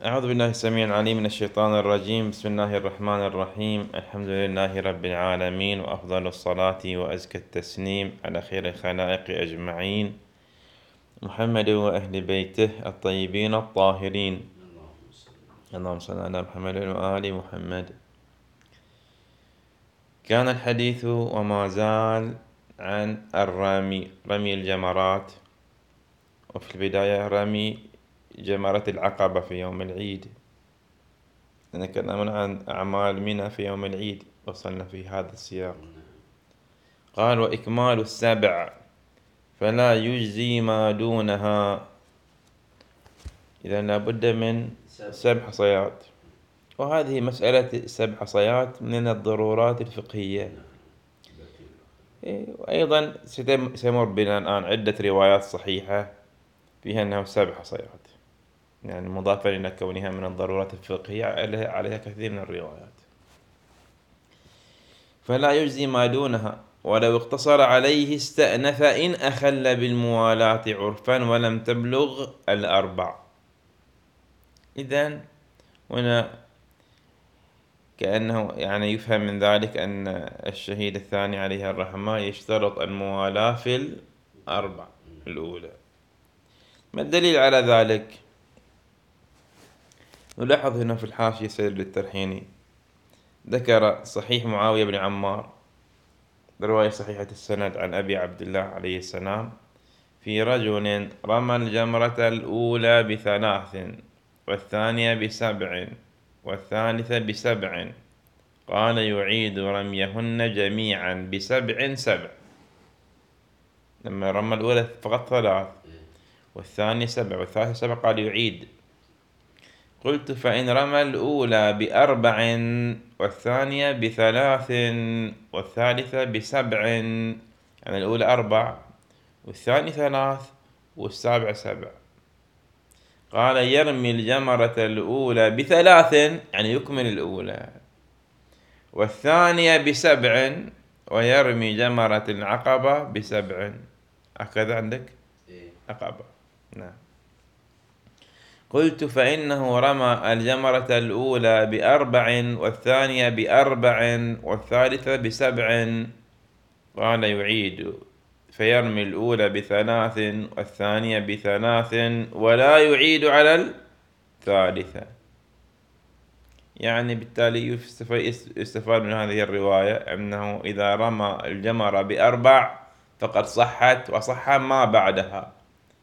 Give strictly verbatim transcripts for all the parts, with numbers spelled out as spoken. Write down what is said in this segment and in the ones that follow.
أعوذ بالله السميع العليم من الشيطان الرجيم. بسم الله الرحمن الرحيم. الحمد لله رب العالمين، وأفضل الصلاة وأزكى التسليم على خير الخلائق أجمعين، محمد وأهل بيته الطيبين الطاهرين. اللهم صل على محمد وآل محمد. كان الحديث وما زال عن الرمي، رمي الجمرات، وفي البداية رمي جمرة العقبة في يوم العيد. نتكلم عن أعمال منى في يوم العيد، وصلنا في هذا السياق. قال: وإكمال السبع فلا يجزي ما دونها. إذا لابد من سبع حصيات، وهذه مسألة سبع حصيات من الضرورات الفقهية. وأيضا سيمر بنا الآن عدة روايات صحيحة فيها أنه سبع حصيات، يعني مضافة إلى كونها من الضرورات الفقهية عليها كثير من الروايات. فلا يجزي ما دونها، ولو اقتصر عليه استأنف إن أخل بالموالاة عرفا ولم تبلغ الأربع. إذن هنا كأنه يعني يفهم من ذلك أن الشهيد الثاني عليه الرحمة يشترط الموالاة في الأربع الأولى. ما الدليل على ذلك؟ نلاحظ هنا في الحاشية سيد الترحيني ذكر صحيح معاوية بن عمار، رواية صحيحة السند عن أبي عبد الله عليه السلام، في رجل رمى الجمرة الأولى بثلاث، والثانية بسبع، والثالثة بسبع، قال يعيد رميهن جميعا بسبع سبع. لما رمى الأولى فقط ثلاث، والثانية سبع، والثالثة سبع، قال يعيد. قلت: فإن رمى الأولى بأربع، والثانية بثلاث، والثالثة بسبع، يعني الأولى أربع والثاني ثلاث والسابع سبع، قال يرمي الجمرة الأولى بثلاث، يعني يكمل الأولى، والثانية بسبع، ويرمي جمرة العقبة بسبع. هكذا عندك عقبة. نعم. قلت: فإنه رمى الجمرة الأولى بأربع، والثانية بأربع، والثالثة بسبع، قال يعيد فيرمي الأولى بثلاث والثانية بثلاث، ولا يعيد على الثالثة. يعني بالتالي يستفاد من هذه الرواية أنه إذا رمى الجمرة بأربع فقد صحت وصح ما بعدها،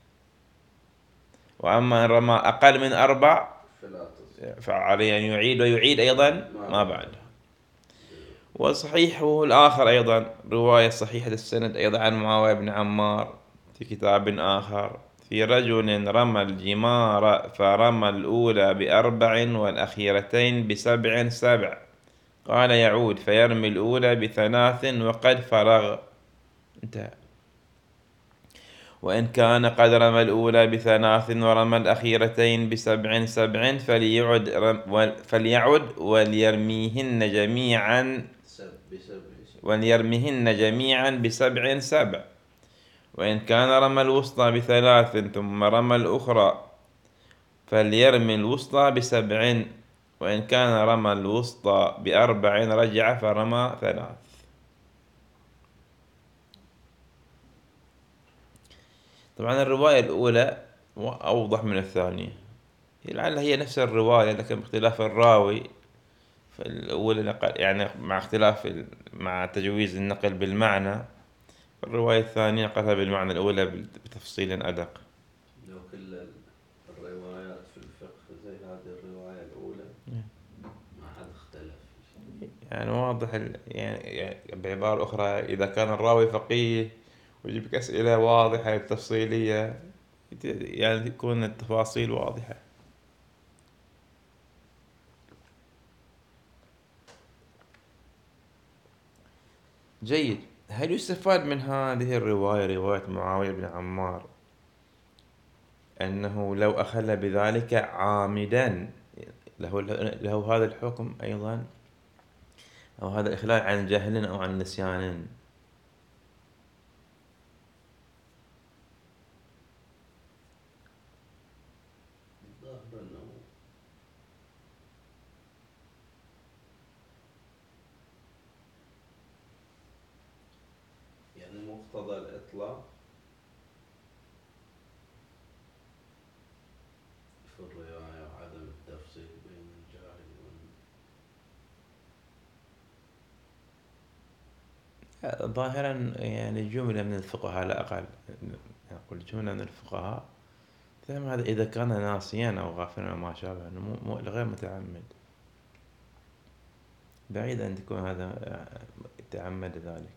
وأما إن رمى أقل من أربع فعليه أن يعيد، ويعيد أيضا ما بعدها. وصحيحه الآخر أيضا رواية صحيحة السند أيضا عن معاوية بن عمار في كتاب آخر، في رجل رمى الجمار فرمى الأولى بأربع والأخيرتين بسبع سبع، قال يعود فيرمي الأولى بثلاث وقد فرغ. انتهى. وإن كان قد رمى الأولى بثلاث ورمى الأخيرتين بسبع سبع فليعد, فليعد وليرميهن جميعا وليرميهن جميعا بسبع سبع. وإن كان رمى الوسطى بثلاث ثم رمى الأخرى فليرمي الوسطى بسبع، وإن كان رمى الوسطى بأربع رجع فرمى ثلاث. طبعا الرواية الأولى أوضح من الثانية، لعل هي نفس الرواية لكن باختلاف الراوي. فالأولى يعني مع اختلاف مع تجويز النقل بالمعنى، الرواية الثانية نقلها بالمعنى الأولى بتفصيل أدق. لو كل الروايات في الفقه زي هذه الرواية الأولى ما حد اختلف. يعني واضح يعني بعبارة أخرى، إذا كان الراوي فقيه ويجيبك أسئلة واضحة تفصيلية يعني تكون التفاصيل واضحة. جيد. هل يستفاد من هذه الرواية، رواية معاوية بن عمار، أنه لو أخل بذلك عامدا له, له هذا الحكم أيضا، أو هذا الإخلال عن جهل أو عن نسيان؟ الظاهر أنه مقتضى الإطلاق في الرواية وعدم التفصيل بين الجاهل وال... ظاهرا يعني جملة من الفقهاء على الأقل، أقول جملة من الفقهاء ثم هذا إذا كان ناسيا أو غافلا أو ما شابه، مو مو غير متعمد، بعيد أن تكون هذا تعمد ذلك.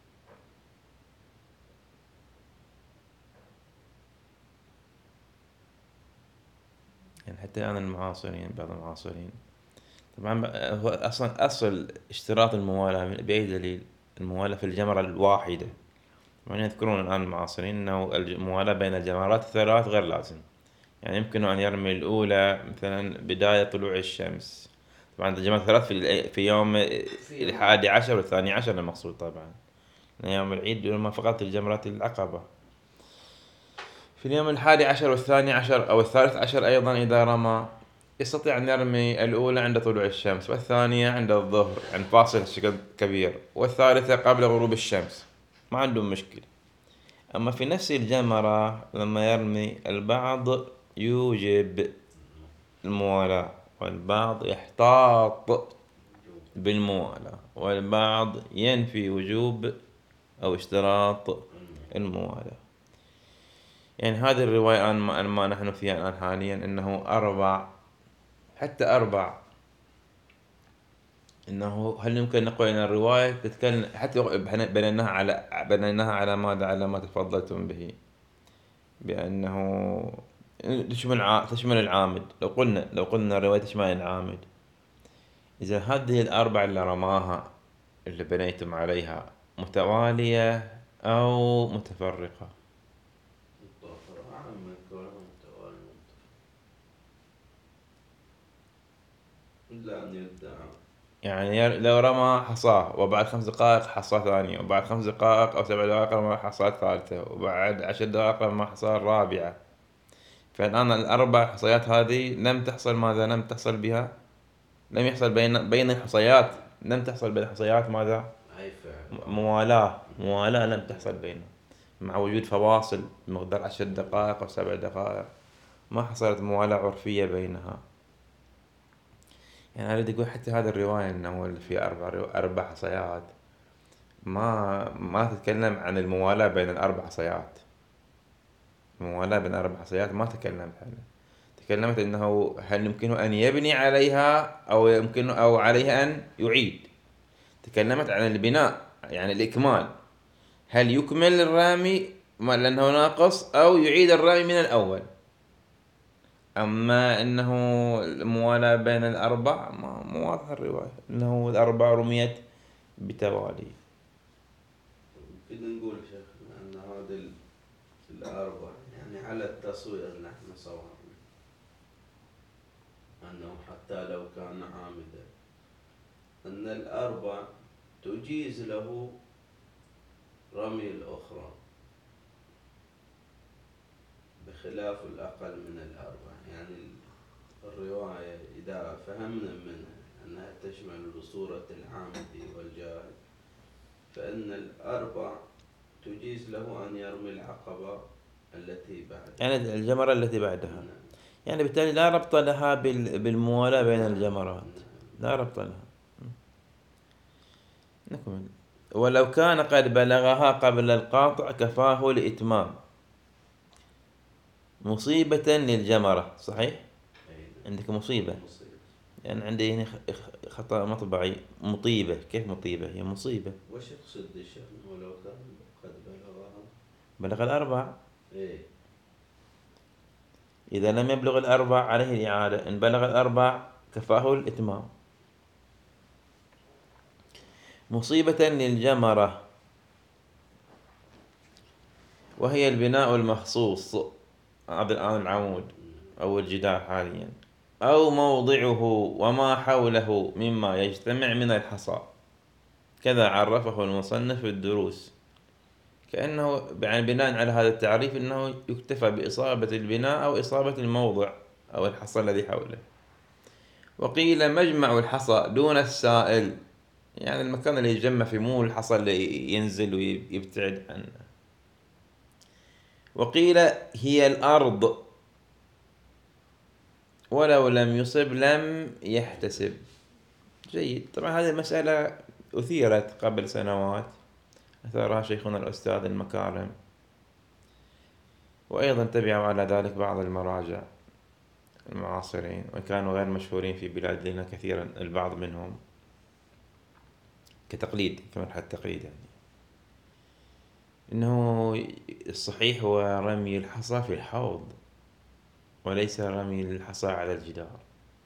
يعني حتى الآن المعاصرين، بعض المعاصرين طبعا هو أصلا أصل اشتراط الموالاة بأي دليل؟ الموالاة في الجمرة الواحدة، يعني يذكرون الآن المعاصرين أنه الموالاة بين الجمرات الثلاث غير لازم، يعني يمكن أن يرمي الأولى مثلا بداية طلوع الشمس، طبعا الجمرات الثلاث في في يوم الحادي عشر والثاني عشر المقصود، طبعا يوم العيد يرمى فقط الجمرة العقبة. في اليوم الحادي عشر والثاني عشر أو الثالث عشر أيضا إذا رمى يستطيع أن يرمي الأولى عند طلوع الشمس، والثانية عند الظهر عند فاصل شكل كبير، والثالثة قبل غروب الشمس، ما عندهم مشكلة. أما في نفس الجمرة لما يرمي البعض يوجب الموالاة والبعض يحتاط بالموالاة والبعض ينفي وجوب أو اشتراط الموالاة. يعني هذه الرواية الآن ما نحن فيها الآن حاليا أنه أربع، حتى أربع، إنه هل يمكن نقول أن الرواية تتكلم حتى بنيناها على بنيناها على ماذا؟ على ما تفضلتم به، بأنه تشمل تشمل العامد. لو قلنا لو قلنا الرواية تشمل العامد، إذا هذه الأربع اللي رماها اللي بنيتم عليها متوالية أو متفرقة؟ لا أن يدعى، يعني لو رمى حصاه وبعد خمس دقائق حصاه ثانية، وبعد خمس دقائق أو سبع دقائق رمى حصاه ثالثة، وبعد عشر دقائق رمى حصاه رابعة، فالآن الأربع حصيات هذه لم تحصل ماذا؟ لم تحصل بها، لم يحصل بين بين الحصيات، لم تحصل بين الحصيات ماذا؟ موالاة، موالاة لم تحصل بينهم، مع وجود فواصل بمقدار عشر دقائق أو سبع دقائق ما حصلت موالاة عرفية بينها. يعني أريد أقول حتى هذه الرواية أنه في أربع أربع حصيات ما ما تتكلم عن الموالاة بين الأربع حصيات، الموالاة بين الأربع حصيات ما تكلمت عنها، تكلمت أنه هل يمكنه أن يبني عليها أو يمكنه أو عليه أن يعيد، تكلمت عن البناء يعني الإكمال، هل يكمل الرامي لأنه ناقص أو يعيد الرامي من الأول. أما أنه الموالاة بين الأربع ما مو واضح الرواية أنه الأربع رميت بتوالي. كنا نقول شيخ أن هذه الأربع يعني على التصوير نحن صورنا أنه حتى لو كان عامدا أن الأربع تجيز له رمي الأخرى بخلاف الأقل من الأربع. يعني الرواية إذا فهمنا منها أنها تشمل بصورة العامد والجاهل، فإن الأربع تجيز له أن يرمي العقبة التي بعدها، يعني الجمرة التي بعدها، يعني بالتالي لا ربط لها بالموالاة بين الجمرات، لا ربط لها. نكمل. ولو كان قد بلغها قبل القاطع كفاه لإتمام مصيبة للجمرة. صحيح؟ عندك مصيبة، يعني عندي هنا خطأ مطبعي، مطيبة. كيف مطيبة؟ هي مصيبة. وش يقصد الشيخ ولو كان قد بلغها؟ بلغ الأربع. إيه؟ إذا لم يبلغ الأربع عليه الإعادة، إن بلغ الأربع كفاه الإتمام. مصيبة للجمرة وهي البناء المخصوص، هذا الآن العمود أو الجدار حاليا، أو موضعه وما حوله مما يجتمع من الحصى، كذا عرفه المصنف في الدروس. كأنه يعني بناء على هذا التعريف أنه يكتفى بإصابة البناء أو إصابة الموضع أو الحصى الذي حوله. وقيل مجمع الحصى دون السائل، يعني المكان اللي يتجمع فيه، مو الحصى اللي ينزل ويبتعد عنه. وقيل هي الأرض ولو لم يصب لم يحتسب. جيد. طبعا هذه المسألة أثيرت قبل سنوات، أثارها شيخنا الأستاذ المكارم، وأيضا تبعوا على ذلك بعض المراجع المعاصرين، وكانوا غير مشهورين في بلادنا كثيرا البعض منهم، كتقليد، كمرحلة تقليد يعني. إنه الصحيح هو رمي الحصى في الحوض، وليس رمي الحصى على الجدار.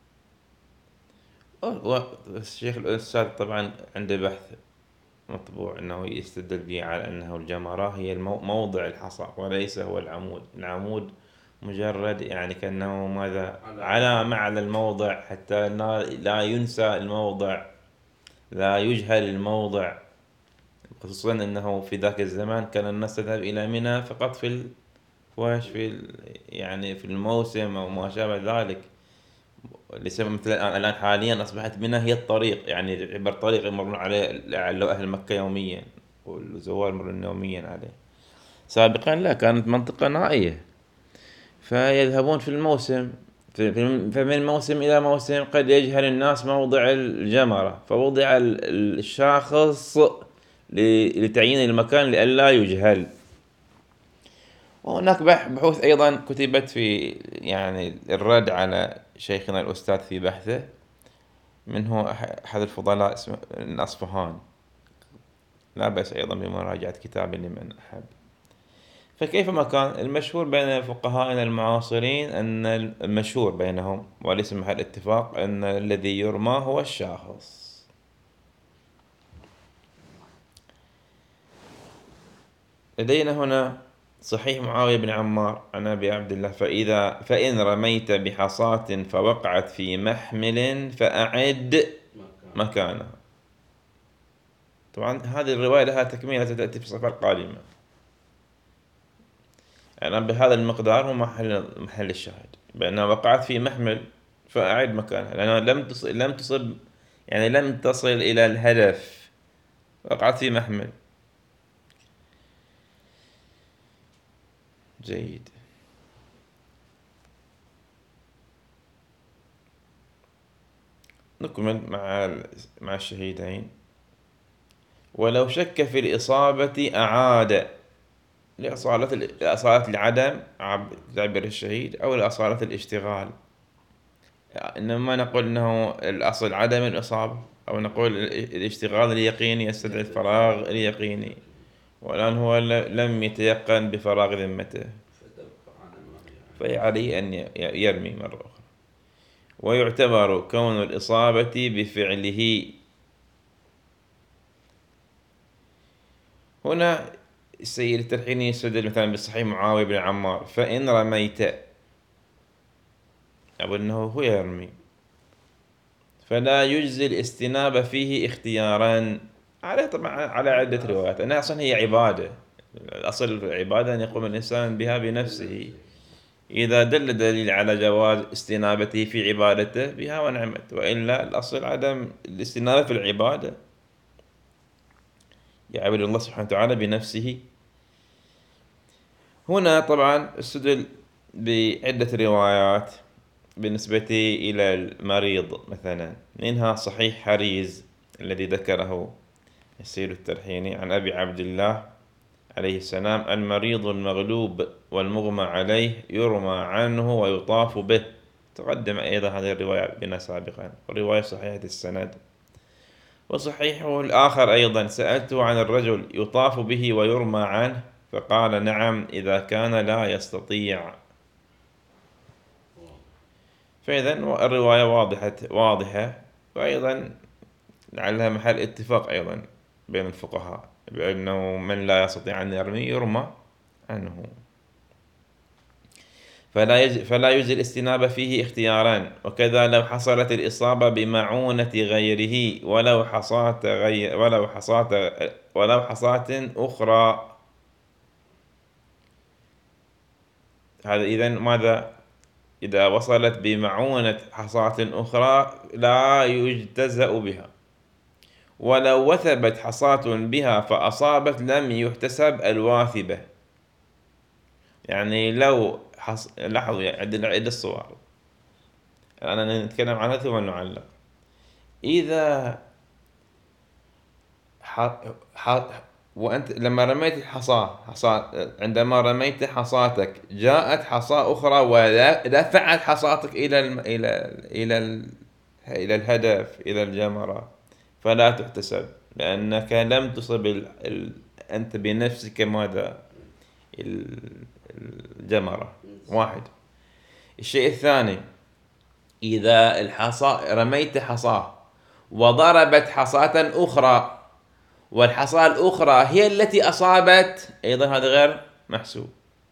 والشيخ الأستاذ طبعا عنده بحث مطبوع أنه يستدل به على أنه الجمرة هي موضع الحصى وليس هو العمود. العمود مجرد يعني كأنه ماذا علامة على الموضع، حتى لا ينسى الموضع، لا يجهل الموضع، خصوصا أنه في ذاك الزمان كان الناس تذهب إلى منى فقط في ال... في يعني في الموسم أو ما شابه ذلك. ليس مثل الآن. الآن حاليا أصبحت منى هي الطريق، يعني يعتبر طريق يمرون عليه أهل مكة يوميا، والزوار يمرون يوميا عليه. سابقا لا، كانت منطقة نائية، فيذهبون في الموسم، فمن موسم إلى موسم قد يجهل الناس موضع الجمرة، فوضع الشاخص لتعيين المكان لئلا يجهل. وهناك بحوث أيضا كتبت في يعني الرد على شيخنا الأستاذ في بحثه، منه أحد الفضلاء اسمه الأصفهان، لا بأس أيضا بمراجعة كتاب لمن أحب. فكيفما كان، المشهور بين فقهائنا المعاصرين أن المشهور بينهم وليس محل اتفاق أن الذي يرمى هو الشاخص. لدينا هنا صحيح معاوية بن عمار عن أبي عبد الله: فإذا فإن رميت بحصاة فوقعت في محمل فأعد مكانها. طبعا هذه الرواية لها تكملة ستأتي في الصفحة القادمة. يعني بهذا المقدار هو محل محل الشاهد، بأنها وقعت في محمل فأعد مكانها، لأنها لم تصب لم تصب يعني لم تصل إلى الهدف، وقعت في محمل. جيد. نكمل مع مع الشهيدين. ولو شك في الإصابة أعاد، لأصالة لأصالة العدم تعبير الشهيد، أو لأصالة الاشتغال. يعني إنما نقول أنه الأصل عدم الإصابة، أو نقول الاشتغال اليقيني يستدعي الفراغ اليقيني، والآن هو لم يتيقن بفراغ ذمته، فعليه أن يرمي مرة أخرى. ويعتبر كون الإصابة بفعله. هنا السيد الترحيني يستدل مثلا بالصحيح معاوية بن عمار: فإن رميت، أو أنه هو يرمي، فلا يجزي الاستنابة فيه اختيارا. على طبعا على عدة روايات، أنها أصلا هي عبادة، الأصل العبادة أن يقوم الإنسان بها بنفسه. إذا دل دليل على جواز استنابته في عبادته بها ونعمت، وإلا الأصل عدم الاستنابة في العبادة، يعبد الله سبحانه وتعالى بنفسه. هنا طبعا استدل بعدة روايات بالنسبة إلى المريض، مثلا منها صحيح حريز الذي ذكره السيد الترحيني عن أبي عبد الله عليه السلام: المريض المغلوب والمغمى عليه يرمى عنه ويطاف به. تقدم أيضا هذه الرواية بنا سابقا، رواية صحيحة السند. وصحيحه الآخر أيضا: سألته عن الرجل يطاف به ويرمى عنه، فقال: نعم إذا كان لا يستطيع. فإذا الرواية واضحة واضحة وأيضا لعلها محل اتفاق أيضا بين الفقهاء بأنه من لا يستطيع أن يرمي يرمى عنه. فلا يجز فلا يجزي الاستنابة فيه اختياران. وكذا لو حصلت الإصابة بمعونة غيره ولو حصاة غير ولو حصاة ولو حصاة أخرى. هذا إذن ماذا؟ إذا وصلت بمعونة حصاة أخرى لا يجتزأ بها. ولو وثبت حصاة بها فأصابت لم يحتسب الواثبة. يعني لو حص... لاحظوا يعني عندنا عدة صور، أنا نتكلم عنها ثم نعلق. إذا ح... ح... وأنت لما رميت الحصاة حصاة عندما رميت حصاتك جاءت حصاة أخرى ودفعت حصاتك إلى الم... إلى إلى ال... إلى الهدف، إلى الجمرة، فلا تحتسب، لأنك لم تصب ال... ال... أنت بنفسك ماذا؟ الجمرة. واحد. الشيء الثاني، إذا الحصاة رميت حصاة وضربت حصاة أخرى والحصاة الأخرى هي التي أصابت، أيضا هذا غير محسوب.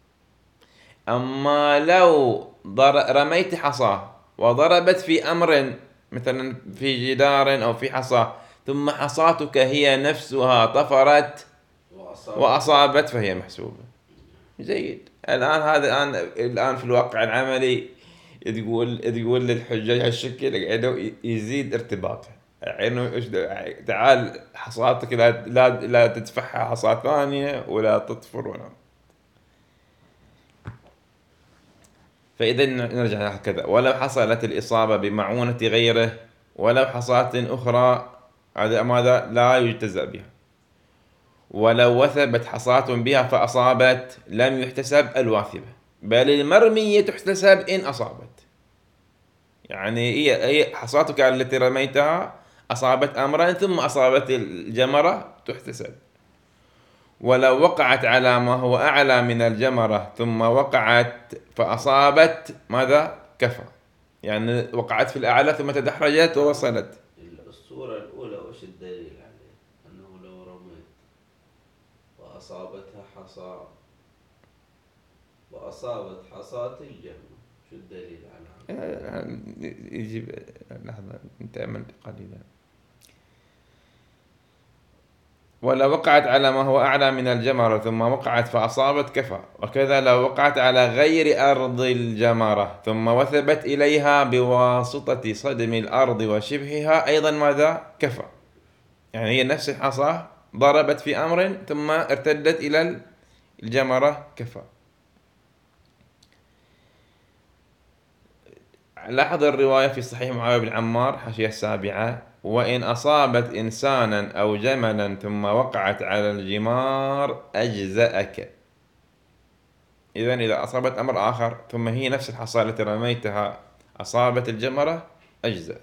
أما لو رميت حصاة وضربت في أمر مثلا في جدار أو في حصاة ثم حصاتك هي نفسها طفرت وأصابت فهي محسوبة. جيد. الآن هذا الآن الآن في الواقع العملي تقول تقول للحجاج هالشكل يعني يزيد ارتباطه، يعني تعال حصاتك لا لا لا تدفعها حصاة ثانية ولا تطفر ولا. فإذا نرجع هكذا، ولو حصلت الإصابة بمعونة غيره ولو حصاة أخرى هذا ماذا؟ لا يجتزأ بها. ولو وثبت حصاة بها فأصابت لم يحتسب الواثبة، بل المرمية تحتسب إن أصابت. يعني هي هي حصاتك التي رميتها أصابت أمرا ثم أصابت الجمرة تحتسب. ولو وقعت على ما هو أعلى من الجمرة ثم وقعت فأصابت ماذا؟ كفى. يعني وقعت في الأعلى ثم تدحرجت ووصلت. الصورة الأولى وش الدليل عليه؟ أنه لو رميت وأصابتها حصى وأصابت حصاة الجمرة، شو الدليل على هذا؟ يجيب لحظة نتأمل قليلا. ولو وقعت على ما هو أعلى من الجمرة ثم وقعت فأصابت كفى. وكذا لو وقعت على غير أرض الجمرة ثم وثبت إليها بواسطة صدم الأرض وشبهها أيضا ماذا؟ كفى. يعني هي نفس الحصى ضربت في أمر ثم ارتدت إلى الجمرة، كفى. لاحظ الرواية في صحيح معاوية بن عمار حاشية السابعة: وإن أصابت إنسانا أو جملا ثم وقعت على الجمار أجزأك. إذن إذا أصابت أمر آخر ثم هي نفس الحصى التي رميتها أصابت الجمرة أجزأك.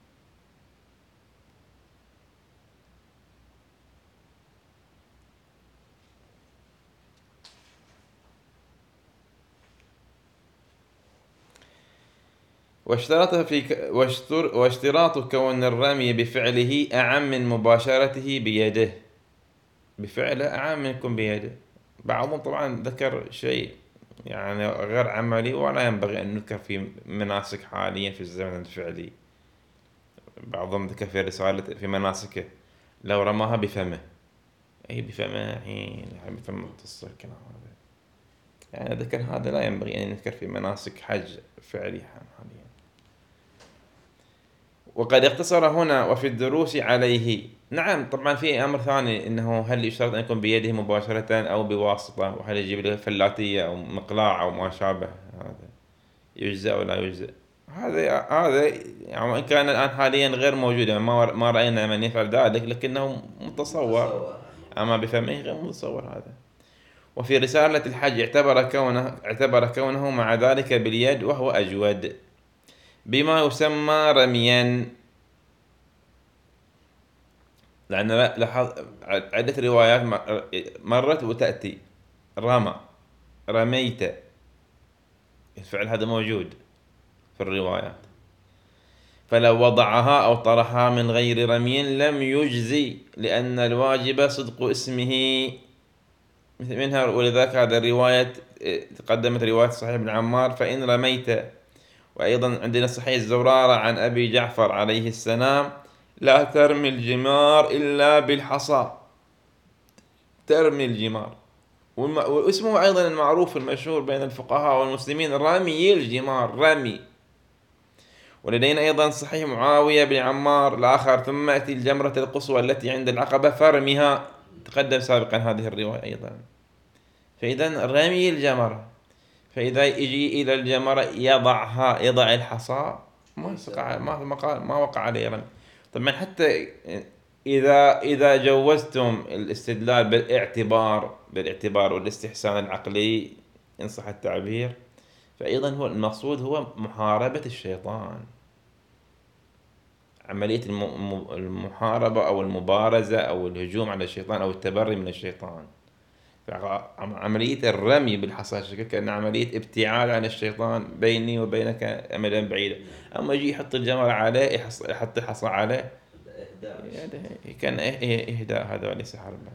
واشترط في واشتراط كون الرمي بفعله أعم من مباشرته بيده. بفعله أعم من يكون بيده. بعضهم طبعا ذكر شيء يعني غير عملي ولا ينبغي أن نذكر في مناسك حاليا في الزمن الفعلي. بعضهم ذكر في رسالة في مناسكه لو رماها بفمه، أي بفمه حين يعني بفمه تصل الكلام هذا، يعني ذكر هذا لا ينبغي أن نذكر في مناسك حج فعلي حاليا. وقد اقتصر هنا وفي الدروس عليه. نعم طبعا في أمر ثاني، إنه هل يشترط أن يكون بيده مباشرة أو بواسطة، وهل يجيب له فلاتية أو مقلاع أو ما شابه، هذا يجزأ ولا يجزأ. هذا هذا يعني وإن كان الآن حاليا غير موجود، يعني ما ما رأينا من يفعل ذلك، لكنه متصور. أما بفمه غير متصور هذا. وفي رسالة الحج اعتبر كونه اعتبر كونه مع ذلك باليد وهو أجود بما يسمى رميا، لأن لاحظ عدة روايات مرت وتأتي رمى، رميت، الفعل هذا موجود في الروايات. فلو وضعها أو طرحها من غير رمي لم يجزي، لأن الواجب صدق اسمه منها. ولذلك هذا الرواية تقدمت رواية صحيح بن عمار: فإن رميت. وأيضا عندنا صحيح الزرارة عن أبي جعفر عليه السلام: لا ترمي الجمار إلا بالحصى. ترمي الجمار، واسمه أيضا المعروف المشهور بين الفقهاء والمسلمين رمي الجمار، رمي. ولدينا أيضا صحيح معاوية بن عمار الآخر: ثم أتي الجمرة القصوى التي عند العقبة فارمها. تقدم سابقا هذه الرواية أيضا. فإذا رمي الجمرة، فإذا يجي إلى الجمرة يضعها، يضع الحصى، ما وقع ما ما وقع عليه رمي. طبعا حتى إذا إذا جوزتم الاستدلال بالاعتبار بالاعتبار والاستحسان العقلي إن صح التعبير، فأيضا هو المقصود هو محاربة الشيطان، عملية المحاربة أو المبارزة أو الهجوم على الشيطان أو التبري من الشيطان. عملية الرمي بالحصى كأن عملية ابتعاد عن الشيطان، بيني وبينك أمدا بعيدا. أما يجي يحط الجمر عليه، يحط الحصى عليه، كان إهداء، هذا وليس حربا.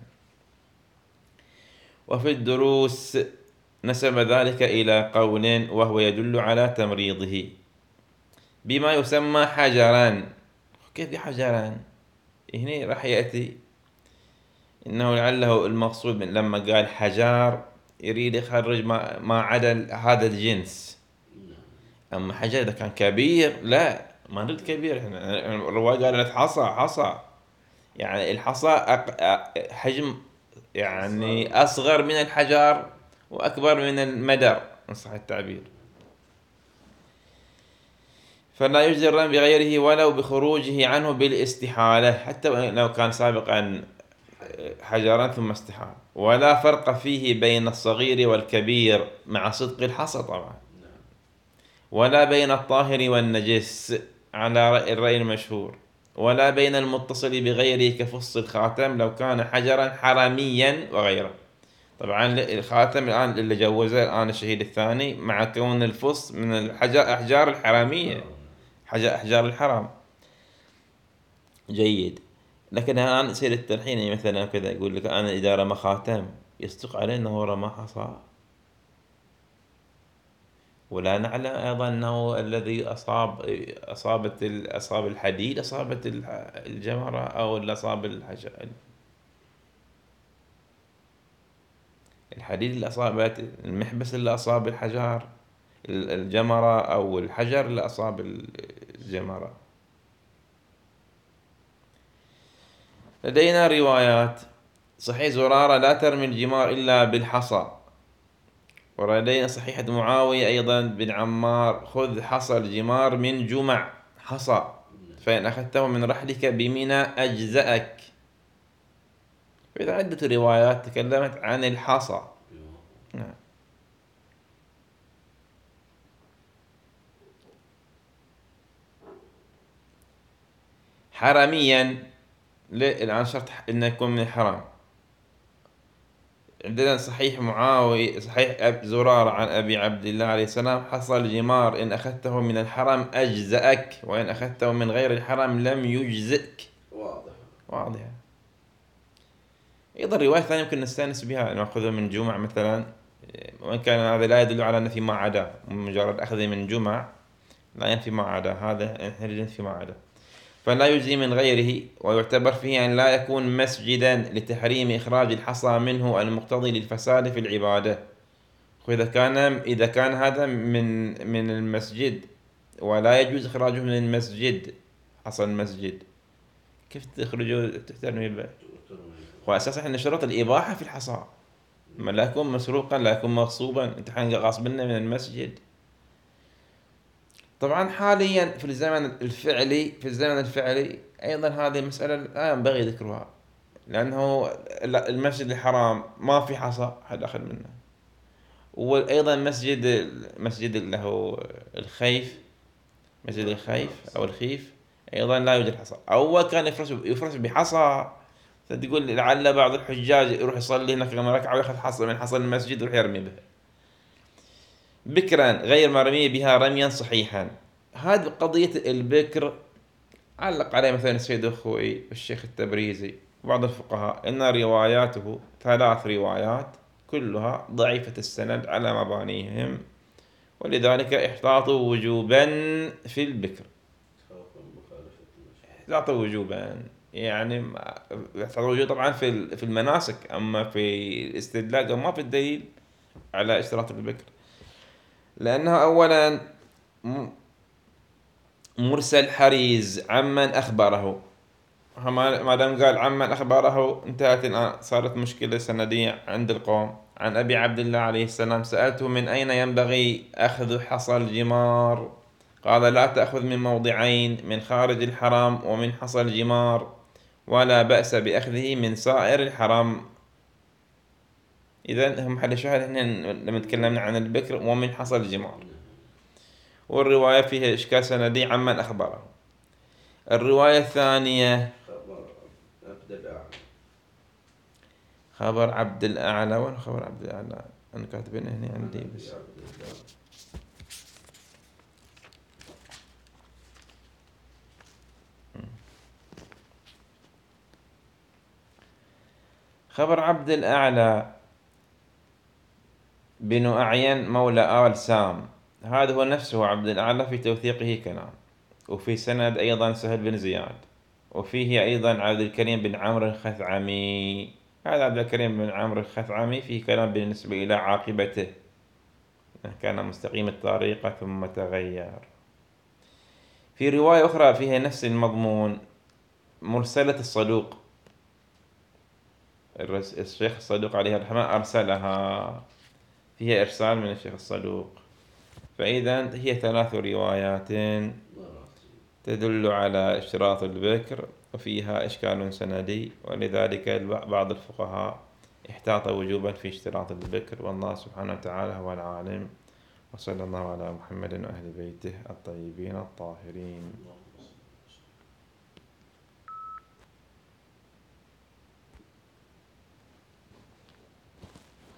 وفي الدروس نسب ذلك إلى قول وهو يدل على تمريضه بما يسمى حجران. كيف حجران؟ هنا راح يأتي إنه لعله المقصود من لما قال حجار يريد يخرج ما, ما عدا هذا الجنس. أما حجر إذا كان كبير لا، ما نريد كبير. إحنا الرواية قالت حصى، حصى يعني الحصى حجم يعني أصغر من الحجر وأكبر من المدر إن صح التعبير. فلا يجزي الرمي بغيره ولو بخروجه عنه بالاستحالة، حتى لو كان سابقا حجرا ثم استحال. ولا فرق فيه بين الصغير والكبير مع صدق الحصى طبعا، ولا بين الطاهر والنجس على الرأي المشهور، ولا بين المتصل بغيره كفص الخاتم لو كان حجرا حرميا وغيره. طبعا الخاتم الآن اللي جوزه الآن الشهيد الثاني مع كون الفص من الأحجار الحرامية، أحجار الحرام. جيد. لكن الآن يصير التلحين، يعني مثلا كذا يقول لك أنا إذا رمى خاتم يصدق عليه أنه رمى حصى، ولا نعلم أيضا أنه الذي أصاب أصابت أصاب الحديد أصابت الجمرة أو اللي أصاب الحجر، الحديد اللي أصابت المحبس اللي أصاب الحجر الجمرة أو الحجر اللي أصاب الجمرة. لدينا روايات: صحيح زرارة لا ترمي الجمار إلا بالحصى. ولدينا صحيحة معاوية أيضا بن عمار: خذ حصى الجمار من جمع حصى، فإن أخذته من رحلك بمنى أجزأك. فإذا عدة روايات تكلمت عن الحصى. نعم. حرميا الآن شرط أنه يكون من الحرام. عندنا صحيح معاوية صحيح زرار عن أبي عبد الله عليه السلام: حصى الجمار إن أخذته من الحرم أجزأك، وإن أخذته من غير الحرم لم يجزئك. واضح واضح. أيضا رواية ثانية يمكن نستأنس بها، نأخذه من جمع مثلا، وإن كان هذا لا يدل على أن في ما عدا، مجرد أخذه من جمع لا ينفي ما عدا، هذا ينفي ما عدا. فلا يجزي من غيره، ويعتبر فيه أن لا يكون مسجدا لتحريم إخراج الحصى منه المقتضي للفساد في العبادة. وإذا كان إذا كان هذا من من المسجد ولا يجوز إخراجه من المسجد، حصى المسجد، كيف تخرجه تحترمي به؟ وأساسا إن شروط الإباحة في الحصى، ما لا يكون مسروقا لا يكون مغصوبا، أنت حين غاصبنا من المسجد. طبعا حاليا في الزمن الفعلي في الزمن الفعلي أيضا هذه مسألة لا ينبغي ذكرها، لأنه المسجد الحرام ما في حصى حد أخذ منه. وأيضا مسجد مسجد له الخيف، مسجد الخيف أو الخيف أيضا لا يوجد حصى، أول كان يفرش يفرش بحصى، فتقول لعل بعض الحجاج يروح يصلي هناك كم ركعة ويأخذ حصى من حصى المسجد ويروح يرمي به بكرا غير مرمي بها رميا صحيحا. هذه قضية البكر علق عليه مثلا السيد الخوئي الشيخ التبريزي وبعض الفقهاء أن رواياته ثلاث روايات كلها ضعيفة السند على مبانيهم، ولذلك احتاطوا وجوبا في البكر، احتاطوا وجوبا يعني احتاطوا وجوبا طبعا في في المناسك، أما في الاستدلال ما في الدليل على اشتراط البكر، لأنها أولا مرسل حريز عمن أخبره، ما دام قال عمن أخبره انتهت الآن، صارت مشكلة سندية عند القوم. عن أبي عبد الله عليه السلام سألته من أين ينبغي أخذ حصى الجمار؟ قال لا تأخذ من موضعين، من خارج الحرم ومن حصى الجمار، ولا بأس بأخذه من سائر الحرم. إذا هم محل الشاهد هنا لما تكلمنا عن البكر ومن حصى الجمار. والرواية فيها إشكال سندي عمن أخبره. الرواية الثانية خبر عبد الأعلى. خبر عبد الأعلى، وين خبر عبد الأعلى؟ أنا كاتبين هنا عندي بس. خبر عبد الأعلى بن أعين مولى آل سام، هذا هو نفسه عبد الأعلى، في توثيقه كلام، وفي سند أيضا سهل بن زياد، وفيه أيضا عبد الكريم بن عمرو الخثعمي. هذا عبد الكريم بن عمرو الخثعمي فيه كلام بالنسبة إلى عاقبته، كان مستقيم الطريقة ثم تغير. في رواية أخرى فيها نفس المضمون، مرسلة الصدوق، الشيخ الصدوق عليه الرحمة أرسلها، فيها إرسال من الشيخ الصدوق. فإذا هي ثلاث روايات تدل على اشتراط البكر، وفيها إشكال سندي، ولذلك بعض الفقهاء احتاط وجوبا في اشتراط البكر، والله سبحانه وتعالى هو العالم. وصلى الله على محمد وأهل بيته الطيبين الطاهرين.